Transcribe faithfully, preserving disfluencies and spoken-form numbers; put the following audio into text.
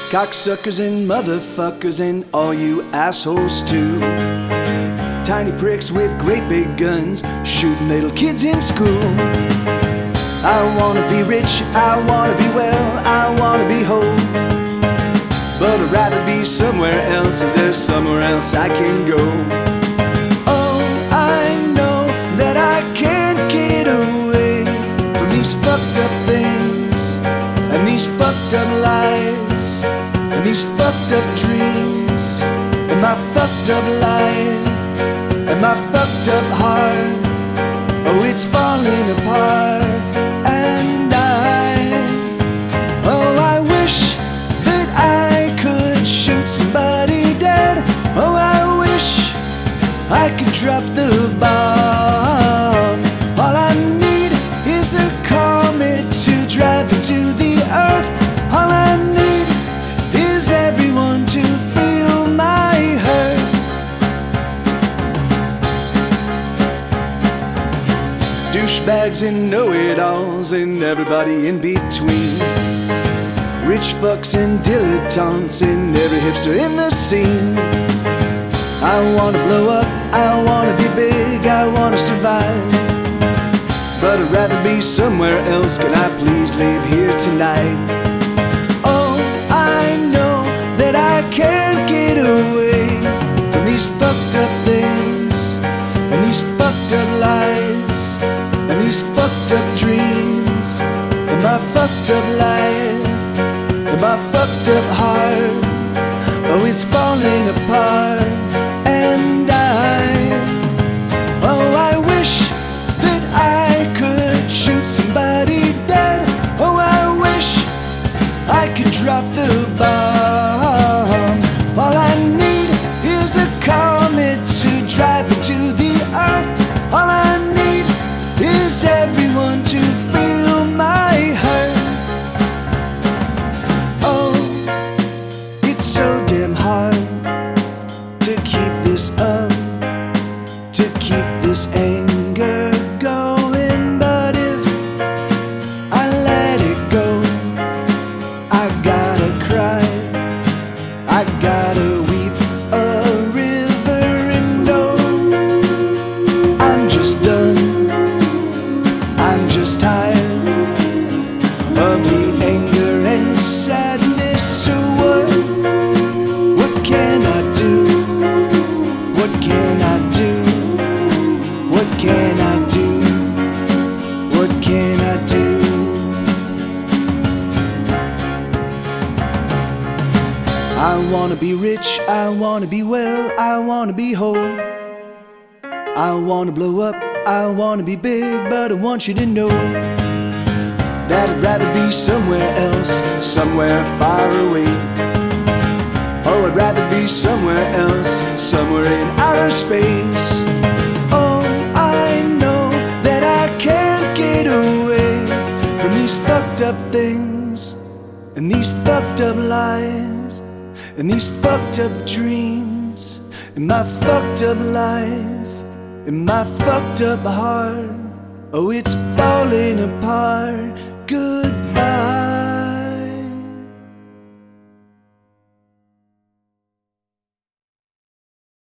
Cocksuckers and motherfuckers and all you assholes too. Tiny pricks with great big guns shooting little kids in school. I wanna be rich, I wanna be well, I wanna be whole. But I'd rather be somewhere else. Is there somewhere else I can go? Oh, I know that I can't get away from these fucked up things and these fucked up lies and these fucked up dreams and my fucked up life and my fucked up heart. Oh, it's falling apart. And I, oh, I wish that I could shoot somebody dead. Oh, I wish I could drop the bomb. All I need is a comet to drive into the earth. All I need is everyone to feel my hurt. Douchebags and know-it-alls and everybody in between. Rich fucks and dilettantes and every hipster in the scene. I wanna blow up, I wanna be big, I wanna survive. But I'd rather be somewhere else. Can I please leave here tonight? Oh, I know that I can't get away from these fucked up things and these fucked up lies and these fucked up dreams and my fucked up life and my fucked up heart. Oh, it's falling apart. And I, oh, I wish that I could shoot somebody dead. Oh, I wish I could drop the bomb. All I need is a comet to drive into the earth. All I need is everyone to feel my hurt. Oh, it's so damn hard to keep this up, to keep this anger going. But if I let it go, I gotta cry, I gotta weep a river. And oh, I'm just done, I'm just tired of the anger and sadness. So what, what can I do? What can I do? What can I do? What can I do? I wanna be rich, I wanna be well, I wanna be whole. I wanna blow up, I wanna be big, but I want you to know that I'd rather be somewhere else, somewhere far away. Oh, I'd rather be somewhere else, somewhere in outer space. Oh, I know that I can't get away from these fucked up things and these fucked up lies and these fucked up dreams and my fucked up life and my fucked up heart. Oh, it's falling apart. Goodbye.